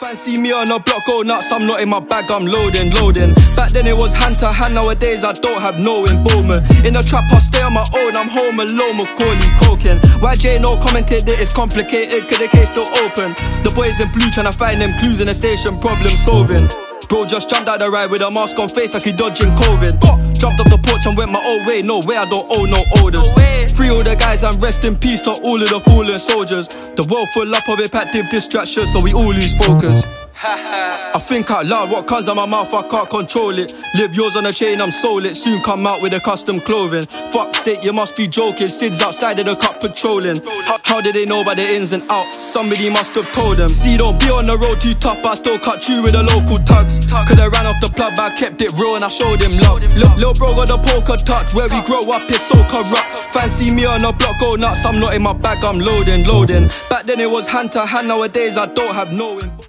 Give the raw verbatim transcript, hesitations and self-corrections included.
Fancy me on a block, go nuts, I'm not in my bag, I'm loading, loading. Back then it was hand to hand, nowadays I don't have no involvement. In the trap I stay on my own, I'm home alone, Macaulay Culkin. Y J no commented that it's complicated, cause the case still open. The boys in blue tryna find them clues in the station, problem solving. Bro just jumped out the ride with a mask on face like he dodging COVID. Jumped off the porch and went my own way, no way I don't owe no orders. Free all the guys and rest in peace to all of the fallen soldiers. The world full up of impactive distractions, so we all lose focus. I think out loud, what comes out my mouth, I can't control it. Live yours on a chain, I'm sold it. Soon come out with a custom clothing. Fuck's sake, you must be joking. Sid's outside of the cup patrolling. How did they know about the ins and outs? Somebody must have told them. See, don't be on the road too tough, but I still cut you with the local tugs. Could've ran off the plug, but I kept it real and I showed him love. Look, little bro got the poker touch. Where we grow up is so corrupt. Fancy me on the block, go nuts, I'm not in my bag, I'm loading, loading. Back then it was hand to hand, nowadays I don't have no